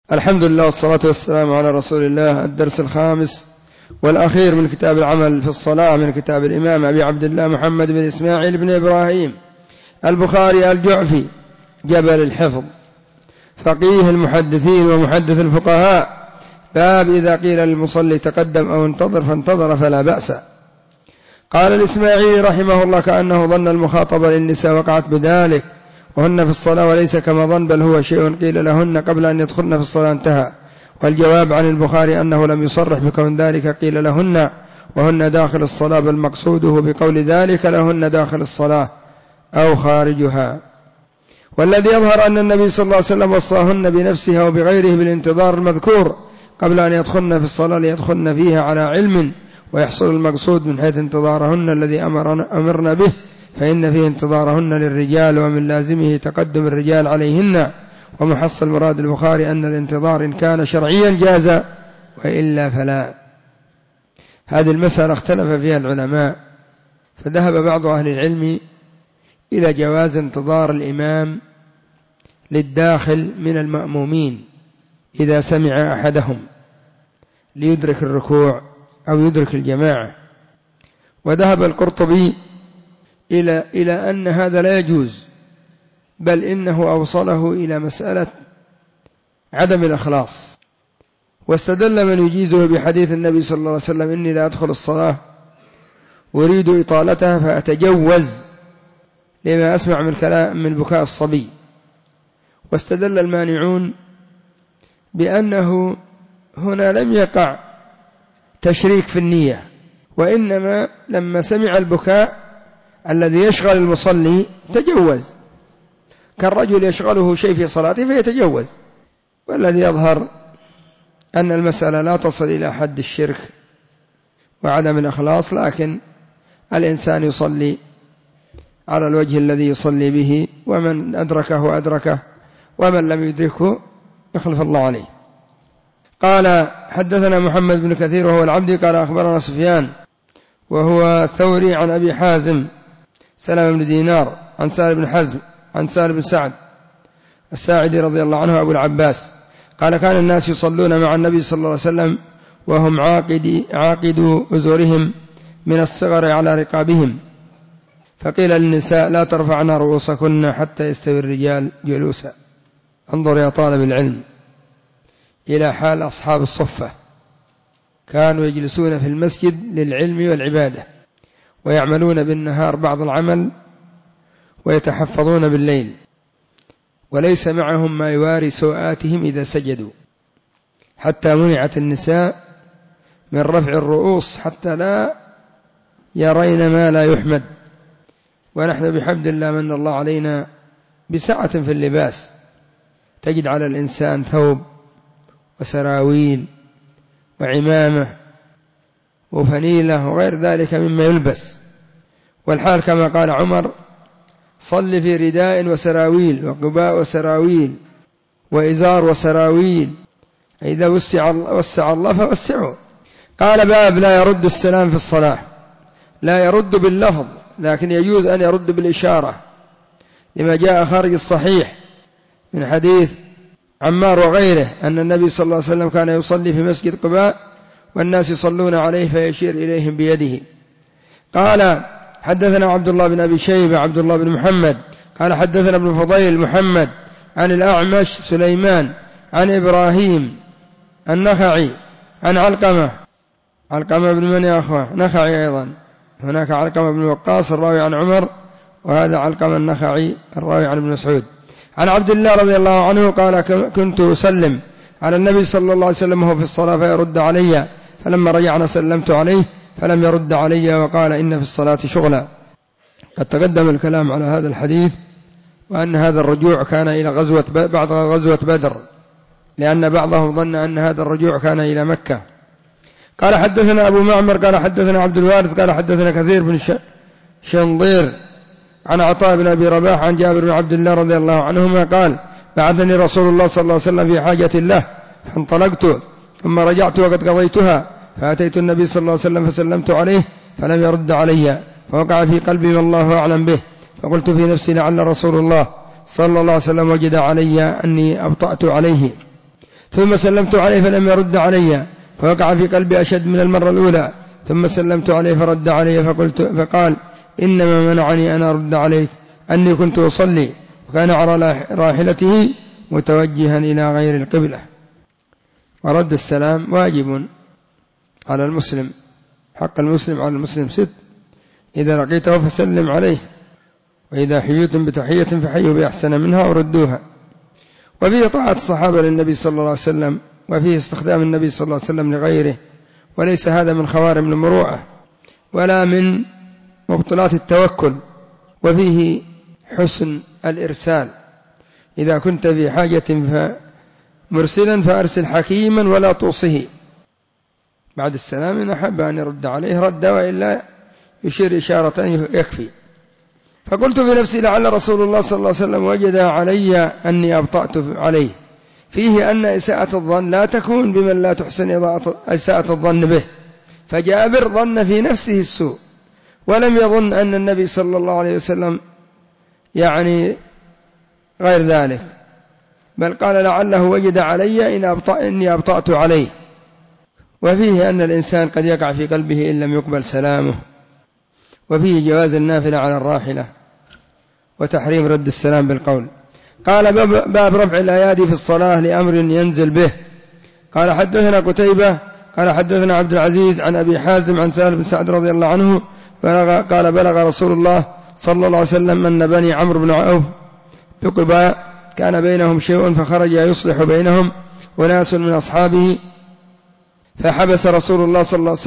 الحمد لله والصلاة والسلام على رسول الله. الدرس الخامس والأخير من كتاب العمل في الصلاة من كتاب الإمام أبي عبد الله محمد بن إسماعيل بن إبراهيم البخاري الجعفي جبل الحفظ فقيه المحدثين ومحدث الفقهاء. باب إذا قيل للمصلي تقدم أو انتظر فانتظر فلا بأس. قال الإسماعيلي رحمه الله: كأنه ظن المخاطبة للنساء وقعت بذلك وهن في الصلاة، وليس كما ظن بل هو شيء قيل لهن قبل أن يدخلن في الصلاة انتهى. والجواب عن البخاري أنه لم يصرح بكون ذلك قيل لهن وهن داخل الصلاة، بل مقصوده بقول ذلك لهن داخل الصلاة أو خارجها. والذي يظهر أن النبي صلى الله عليه وسلم وصاهن بنفسه وبغيره بالانتظار المذكور قبل أن يدخلن في الصلاة ليدخلن فيها على علم ويحصل المقصود من حيث انتظارهن الذي أمرنا به، فإن فيه انتظارهن للرجال ومن لازمه تقدم الرجال عليهن. ومحصل مراد البخاري أن الانتظار إن كان شرعيا جاز وإلا فلا. هذه المسألة اختلف فيها العلماء، فذهب بعض أهل العلم إلى جواز انتظار الإمام للداخل من المأمومين إذا سمع أحدهم ليدرك الركوع أو يدرك الجماعة. وذهب القرطبي إلى أن هذا لا يجوز، بل إنه أوصله إلى مسألة عدم الإخلاص. واستدل من يجيزه بحديث النبي صلى الله عليه وسلم: إني لا أدخل الصلاة أريد إطالتها فأتجوز لما أسمع من كلام من بكاء الصبي. واستدل المانعون بأنه هنا لم يقع تشريك في النية، وإنما لما سمع البكاء الذي يشغل المصلي تجوز، كالرجل يشغله شيء في صلاته فيتجوز. والذي يظهر أن المسألة لا تصل إلى حد الشرك وعدم الإخلاص، لكن الإنسان يصلي على الوجه الذي يصلي به، ومن أدركه أدركه ومن لم يدركه يخلف الله عليه. قال: حدثنا محمد بن كثير وهو العبدي قال: أخبرنا سفيان وهو الثوري عن أبي حازم سلمة بن دينار عن سهل بن حزم عن سهل بن سعد الساعدي رضي الله عنه أبو العباس قال: كان الناس يصلون مع النبي صلى الله عليه وسلم وهم عاقدوا أزورهم من الصغر على رقابهم، فقيل للنساء: لا ترفعن رؤوسكن حتى يستوي الرجال جلوسا. انظر يا طالب العلم إلى حال أصحاب الصفة، كانوا يجلسون في المسجد للعلم والعبادة، ويعملون بالنهار بعض العمل ويتحفظون بالليل، وليس معهم ما يواري سوءاتهم إذا سجدوا، حتى منعت النساء من رفع الرؤوس حتى لا يرين ما لا يحمد. ونحن بحمد الله من الله علينا بسعة في اللباس، تجد على الإنسان ثوب وسراويل وعمامة وفنيلة وغير ذلك مما يلبس، والحال كما قال عمر: صل في رداء وسراويل وقباء وسراويل وإزار وسراويل، إذا وسع الله فوسعه. قال: باب لا يرد السلام في الصلاة. لا يرد باللفظ، لكن يجوز أن يرد بالإشارة، لما جاء خارج الصحيح من حديث عمار وغيره أن النبي صلى الله عليه وسلم كان يصلي في مسجد قباء والناس يصلون عليه فيشير إليهم بيده. قال: حدثنا عبد الله بن أبي شيبة عبد الله بن محمد قال: حدثنا ابن فضيل محمد عن الأعمش سليمان عن إبراهيم النخعي عن علقمة بن من يا أخوة نخعي، أيضا هناك علقمة بن وقاص الراوي عن عمر، وهذا علقمة النخعي الراوي عن ابن مسعود عن عبد الله رضي الله عنه قال: كنت أسلم على النبي صلى الله عليه وسلم وهو في الصلاة فيرد علي، فلما رجعنا سلمت عليه فلم يرد علي وقال: إن في الصلاة شغلا. قد تقدم الكلام على هذا الحديث، وأن هذا الرجوع كان إلى بعد غزوة بدر، لأن بعضهم ظن أن هذا الرجوع كان إلى مكة. قال: حدثنا أبو معمر قال: حدثنا عبد الوارث قال: حدثنا كثير بن شنضير عن عطاء بن أبي رباح عن جابر بن عبد الله رضي الله عنهما قال: بعثني رسول الله صلى الله عليه وسلم في حاجة له فانطلقت، ثم رجعت وقد قضيتها، فأتيت النبي صلى الله عليه وسلم فسلمت عليه فلم يرد علي، فوقع في قلبي ما الله أعلم به، فقلت في نفسي: لعل رسول الله صلى الله عليه وسلم وجد علي أني أبطأت عليه. ثم سلمت عليه فلم يرد علي، فوقع في قلبي أشد من المرة الأولى. ثم سلمت عليه فرد علي، فقال: إنما منعني أن أرد عليك أني كنت أصلي، وكان على راحلته متوجها إلى غير القبلة. ورد السلام واجب على المسلم، حق المسلم على المسلم 6: إذا لقيته فسلم عليه، وإذا حييتم بتحية فحيوا بأحسن منها وردوها. وفيه طاعة الصحابة للنبي صلى الله عليه وسلم، وفيه استخدام النبي صلى الله عليه وسلم لغيره، وليس هذا من خوارم المروءة ولا من مبطلات التوكل. وفيه حسن الإرسال، إذا كنت في حاجة مرسلا فأرسل حكيما ولا توصه. بعد السلام إن أحب أن يرد عليه رد، وإلا يشير إشارة يكفي. فقلت في نفسي: لعل رسول الله صلى الله عليه وسلم وجد علي أني أبطأت عليه. فيه أن إساءة الظن لا تكون بمن لا تحسن إساءة الظن به، فجابر ظن في نفسه السوء ولم يظن أن النبي صلى الله عليه وسلم يعني غير ذلك، بل قال: لعله وجد علي إني أبطأت عليه. وفيه أن الإنسان قد يقع في قلبه إن لم يقبل سلامه. وفيه جواز النافلة على الراحلة، وتحريم رد السلام بالقول. قال: باب رفع الأيادي في الصلاة لأمر ينزل به. قال: حدثنا قتيبة قال: حدثنا عبد العزيز عن أبي حازم عن سهل بن سعد رضي الله عنه قال: بلغ رسول الله صلى الله عليه وسلم أن بني عمرو بن عوف بقباء كان بينهم شيء، فخرج يصلح بينهم وناس من أصحابه، فحبس رسول الله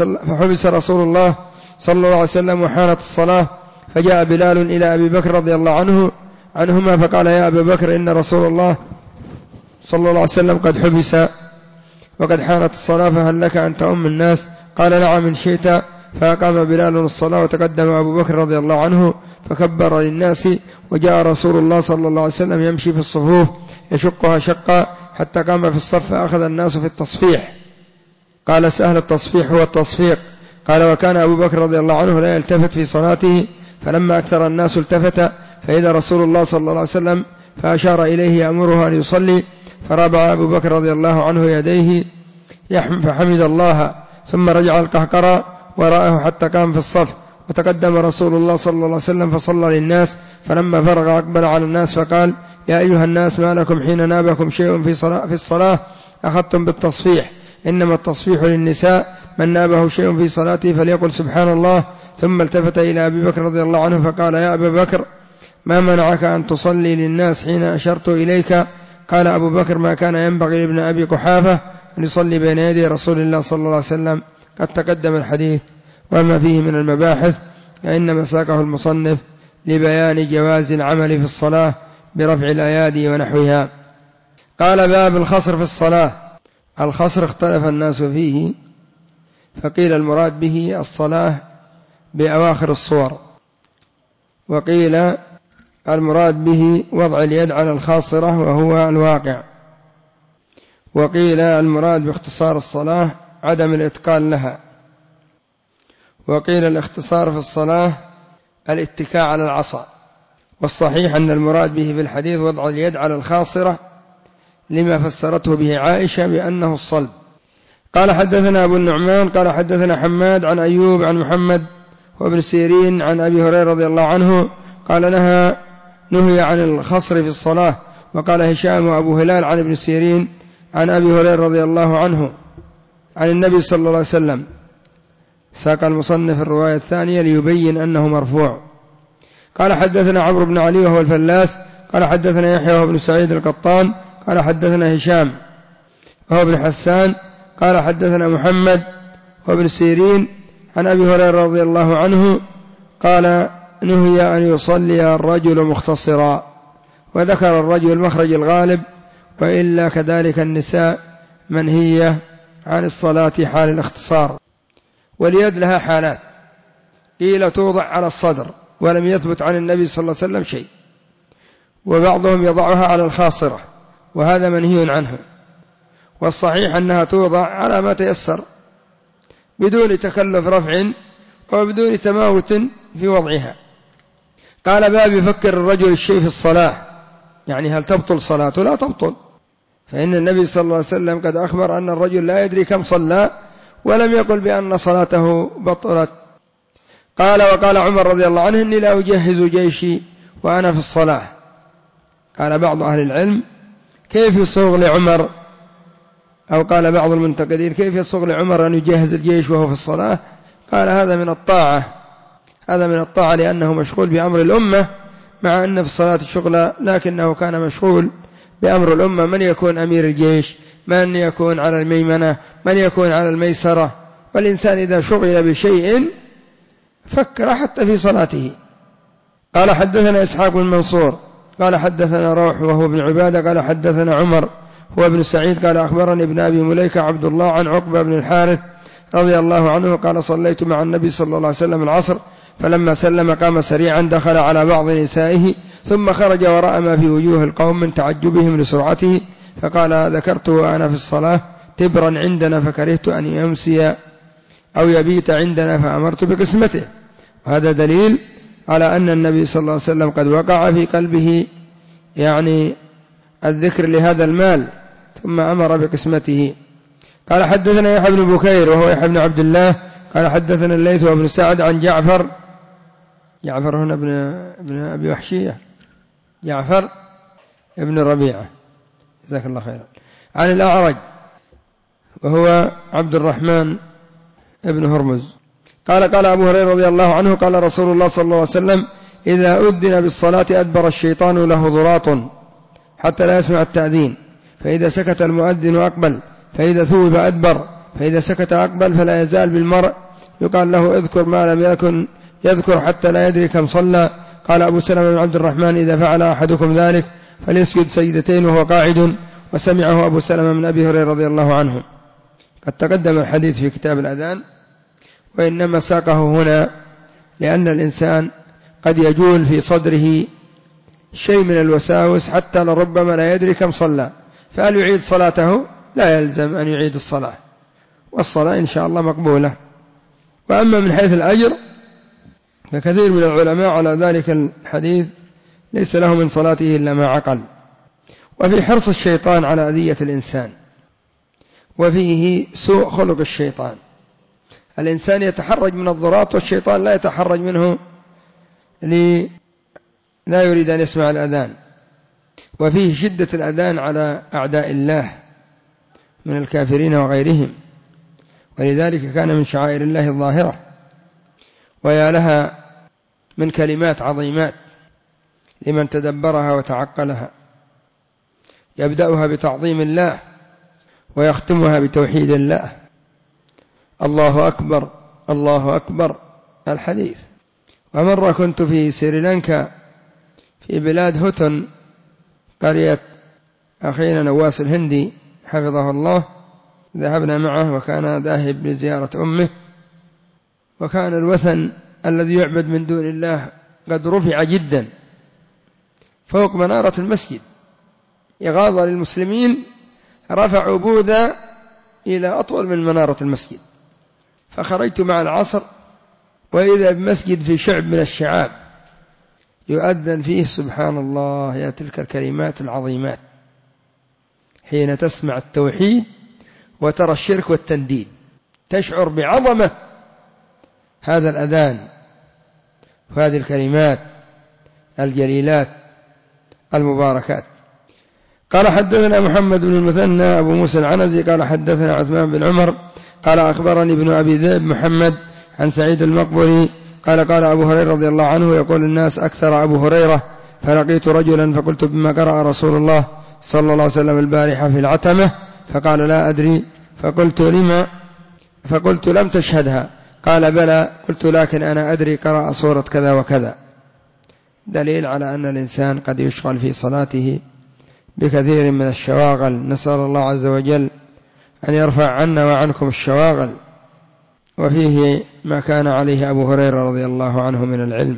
صلى الله عليه وسلم وحانت الصلاة، فجاء بلال إلى أبي بكر رضي الله عنهما فقال: يا أبا بكر، إن رسول الله صلى الله عليه وسلم قد حبس وقد حانت الصلاة، فهل لك أن تؤم الناس؟ قال: نعم إن شئت. فأقام بلال الصلاة، وتقدم أبو بكر رضي الله عنه فكبر للناس، وجاء رسول الله صلى الله عليه وسلم يمشي في الصفوف يشقها شقا حتى قام في الصف، فأخذ الناس في التصفيح. قال سهل: التصفيح هو التصفيق. قال: وكان أبو بكر رضي الله عنه لا يلتفت في صلاته، فلما أكثر الناس التفت، فإذا رسول الله صلى الله عليه وسلم فأشار إليه يأمره أن يصلي، فرابع أبو بكر رضي الله عنه يديه فحمد الله، ثم رجع القهقرى وراءه حتى قام في الصف، وتقدم رسول الله صلى الله عليه وسلم فصلى للناس، فلما فرغ أقبل على الناس فقال: يا أيها الناس، ما لكم حين نابكم شيء في الصلاة أخذتم بالتصفيح؟ إنما التصفيح للنساء، من نابه شيء في صلاته فليقل سبحان الله. ثم التفت إلى أبي بكر رضي الله عنه فقال: يا أبا بكر، ما منعك أن تصلي للناس حين أشرت إليك؟ قال أبو بكر: ما كان ينبغي لابن أبي قحافة أن يصلي بين يدي رسول الله صلى الله عليه وسلم. قد تقدم الحديث، وما فيه من المباحث فإنما ساقه المصنف لبيان جواز العمل في الصلاة برفع الأيادي ونحوها. قال: باب الخصر في الصلاة. الخصر اختلف الناس فيه، فقيل المراد به الصلاة بأواخر الصور، وقيل المراد به وضع اليد على الخاصرة وهو الواقع، وقيل المراد باختصار الصلاة عدم الإتقان لها، وقيل الاختصار في الصلاة الاتكاء على العصا. والصحيح أن المراد به في الحديث وضع اليد على الخاصرة، لما فسرته به عائشة بأنه الصلب. قال: حدثنا أبو النعمان قال: حدثنا حماد عن أيوب عن محمد وابن سيرين عن أبي هريرة رضي الله عنه قال: نهي عن الخصر في الصلاة. وقال هشام وأبو هلال عن ابن سيرين عن أبي هريرة رضي الله عنه عن النبي صلى الله عليه وسلم. ساق المصنف الرواية الثانية ليبين أنه مرفوع. قال: حدثنا عمرو بن علي وهو الفلاس قال: حدثنا يحيى وابن سعيد القطان قال: حدثنا هشام وهو ابن حسان قال: حدثنا محمد وابن سيرين عن أبي هريرة رضي الله عنه قال: نهي أن يصلي الرجل مختصرا. وذكر الرجل مخرج الغالب، وإلا كذلك النساء منهية عن الصلاة حال الاختصار. واليد لها حالات، قيل توضع على الصدر ولم يثبت عن النبي صلى الله عليه وسلم شيء، وبعضهم يضعها على الخاصرة وهذا منهي عنه. والصحيح أنها توضع على ما تيسر بدون تكلف رفع وبدون تماوت في وضعها. قال: باب يفكر الرجل الشيء في الصلاة، يعني هل تبطل صلاته؟ لا تبطل، فإن النبي صلى الله عليه وسلم قد أخبر أن الرجل لا يدري كم صلى ولم يقل بأن صلاته بطلت. قال وقال عمر رضي الله عنه إني لا أجهز جيشي وأنا في الصلاة. قال بعض أهل العلم كيف يصوغ لعمر، أو قال بعض المنتقدين كيف يصوغ لعمر أن يجهز الجيش وهو في الصلاة؟ قال هذا من الطاعة، هذا من الطاعة لأنه مشغول بأمر الأمة، مع أن في الصلاة شغلة، لكنه كان مشغول بأمر الأمة. من يكون أمير الجيش، من يكون على الميمنة، من يكون على الميسرة. والإنسان إذا شغل بشيء فكر حتى في صلاته. قال حدثنا إسحاق بن منصور قال حدثنا روح وهو ابن عبادة قال حدثنا عمر هو ابن سعيد قال أخبرني ابن أبي مليكة عبد الله عن عقبة بن الحارث رضي الله عنه قال صليت مع النبي صلى الله عليه وسلم العصر، فلما سلم قام سريعا دخل على بعض نسائه ثم خرج ورأى ما في وجوه القوم من تعجبهم لسرعته، فقال ذكرته وأنا في الصلاة تبرا عندنا فكرهت أن يمسي أو يبيت عندنا فأمرت بقسمته. وهذا دليل على أن النبي صلى الله عليه وسلم قد وقع في قلبه يعني الذكر لهذا المال ثم أمر بقسمته. قال حدثنا يحيى بن بكير وهو يحيى بن عبد الله قال حدثنا الليث وابن سعد عن جعفر هنا ابن أبي وحشية، جعفر ابن ربيعة جزاك الله خيرا، عن الأعرج وهو عبد الرحمن ابن هرمز قال أبو هريرة رضي الله عنه قال رسول الله صلى الله عليه وسلم إذا أذن بالصلاة أدبر الشيطان له ضراط حتى لا يسمع التأذين، فإذا سكت المؤذن أقبل، فإذا ثوب أدبر، فإذا سكت أقبل، فلا يزال بالمرء يقال له اذكر ما لم يكن يذكر حتى لا يدري كم صلى. قال أبو سلمة بن عبد الرحمن إذا فعل أحدكم ذلك فليسجد سجدتين وهو قاعد. وسمعه أبو سلمة من أبي هريرة رضي الله عنه. قد تقدم الحديث في كتاب الأذان، وإنما ساقه هنا لأن الإنسان قد يجول في صدره شيء من الوساوس حتى لربما لا يدري كم صلى، فهل يعيد صلاته؟ لا يلزم أن يعيد الصلاة، والصلاة إن شاء الله مقبولة. وأما من حيث الأجر فكثير من العلماء على ذلك الحديث ليس له من صلاته إلا ما عقل. وفي حرص الشيطان على أذية الإنسان، وفيه سوء خلق الشيطان. الإنسان يتحرج من الضراط والشيطان لا يتحرج منه لا يريد أن يسمع الأذان. وفيه شدة الأذان على أعداء الله من الكافرين وغيرهم، ولذلك كان من شعائر الله الظاهرة، ويا لها من كلمات عظيمات لمن تدبرها وتعقلها، يبدأها بتعظيم الله ويختمها بتوحيد الله. الله أكبر الله أكبر الحديث. ومرة كنت في سريلانكا في بلاد هوتن قرية أخينا نواس الهندي حفظه الله، ذهبنا معه وكان ذاهب لزيارة أمه، وكان الوثن الذي يعبد من دون الله قد رفع جدا فوق منارة المسجد إغاظة للمسلمين، رفعوا بوذا إلى أطول من منارة المسجد. فخرجت مع العصر وإذا بمسجد في شعب من الشعاب يؤذن فيه سبحان الله يا تلك الكلمات العظيمات، حين تسمع التوحيد وترى الشرك والتنديد تشعر بعظمة هذا الأذان وهذه الكلمات الجليلات المباركات. قال حدثنا محمد بن المثنى أبو موسى العنزي قال حدثنا عثمان بن عمر قال أخبرني ابن أبي ذئب محمد عن سعيد المقبري قال أبو هريرة رضي الله عنه يقول الناس أكثر أبو هريرة، فلقيت رجلا فقلت بما قرأ رسول الله صلى الله عليه وسلم البارحة في العتمة؟ فقال لا أدري. فقلت لما؟ فقلت لم تشهدها. قال بلى. قلت لكن أنا أدري قرأ سورة كذا وكذا. دليل على أن الإنسان قد يشغل في صلاته بكثير من الشواغل، نسأل الله عز وجل أن يرفع عنا وعنكم الشواغل. وفيه ما كان عليه أبو هريرة رضي الله عنه من العلم.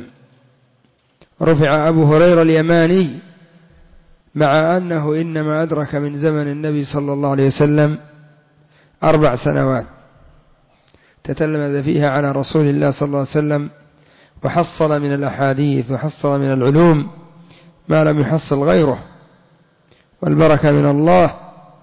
رفع أبو هريرة اليماني مع أنه إنما أدرك من زمن النبي صلى الله عليه وسلم 4 سنوات تتلمذ فيها على رسول الله صلى الله عليه وسلم، وحصل من الأحاديث وحصل من العلوم ما لم يحصل غيره، والبركة من الله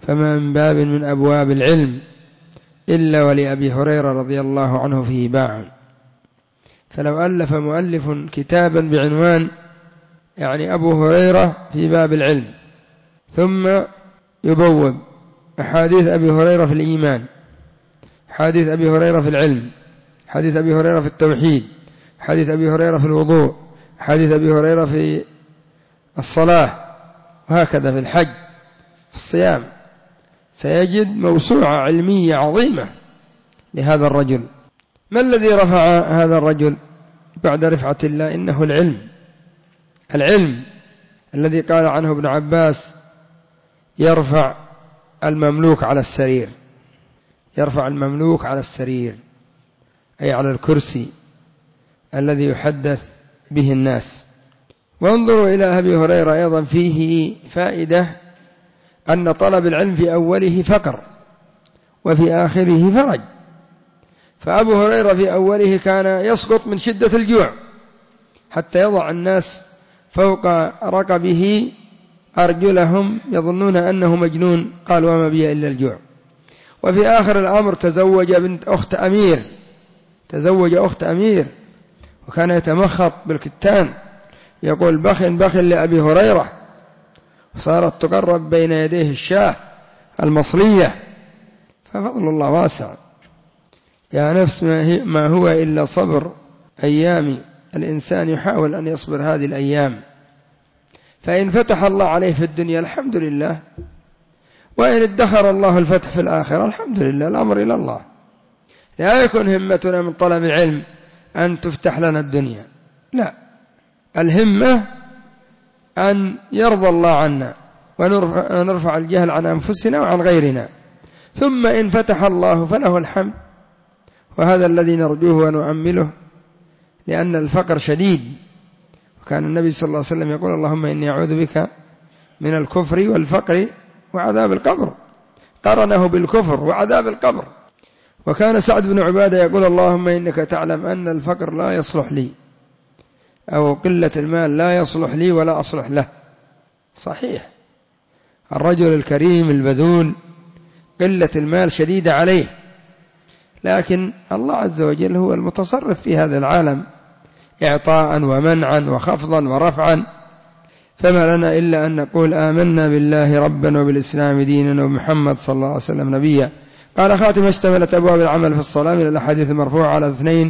فما من باب من أبواب العلم إلا ولأبي هريرة رضي الله عنه فيه باع. فلو ألف مؤلف كتابا بعنوان يعني أبو هريرة في باب العلم، ثم يبوب أحاديث أبي هريرة في الإيمان، حديث أبي هريرة في العلم، حديث أبي هريرة في التوحيد، حديث أبي هريرة في الوضوء، حديث أبي هريرة في الصلاة، وهكذا في الحج، في الصيام، سيجد موسوعة علمية عظيمة لهذا الرجل. ما الذي رفع هذا الرجل بعد رفعة الله؟ إنه العلم الذي قال عنه ابن عباس: يرفع المملوك على السرير، يرفع المملوك على السرير أي على الكرسي الذي يحدث به الناس. وانظروا إلى أبي هريرة أيضا فيه فائدة، أن طلب العلم في أوله فقر وفي آخره فرج. فأبو هريرة في أوله كان يسقط من شدة الجوع حتى يضع الناس فوق رقبه أرجلهم يظنون أنه مجنون، قال: وما بي إلا الجوع. وفي آخر الأمر تزوج أخت أمير، وكان يتمخط بالكتان يقول: بخ بخ لأبي هريرة، وصارت تقرب بين يديه الشاة المصلية. ففضل الله واسع. يا نفس ما هو إلا صبر أيام، الإنسان يحاول أن يصبر هذه الأيام، فإن فتح الله عليه في الدنيا الحمد لله، وإن ادخر الله الفتح في الآخرة الحمد لله، الأمر إلى الله. لا يكون همتنا من طلب العلم أن تفتح لنا الدنيا، لا، الهمة أن يرضى الله عنا ونرفع الجهل عن أنفسنا وعن غيرنا، ثم إن فتح الله فله الحمد، وهذا الذي نرجوه ونؤمله، لأن الفقر شديد. وكان النبي صلى الله عليه وسلم يقول: اللهم إني أعوذ بك من الكفر والفقر وعذاب القبر، قرنه بالكفر وعذاب القبر. وكان سعد بن عبادة يقول: اللهم إنك تعلم أن الفقر لا يصلح لي، أو قلة المال لا يصلح لي ولا أصلح له. صحيح، الرجل الكريم البذول قلة المال شديدة عليه، لكن الله عز وجل هو المتصرف في هذا العالم إعطاء ومنعا وخفضا ورفعا. فما لنا إلا أن نقول: آمنا بالله ربا وبالإسلام دينا وبمحمد صلى الله عليه وسلم نبيا. قال: خاتم اشتملت أبواب العمل في الصلاة من الأحاديث المرفوعة على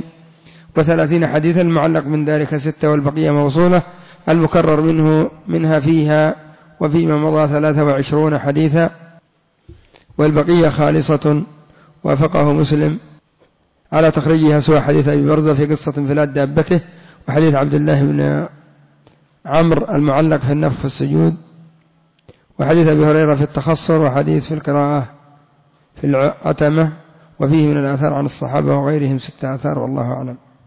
32 حديثا، المعلق من ذلك 6، والبقية موصولة، المكرر منها فيها وفيما مضى 23 حديثا، والبقية خالصة. وافقه مسلم على تخريجها سوى حديث أبي برزة في قصة انفلات دابته، وحديث عبد الله بن عمرو المعلق في النفخ في السجود، وحديث أبي هريرة في التخصر، وحديث في القراءة في العتمة. وفيه من الآثار عن الصحابة وغيرهم 6 آثار، والله أعلم.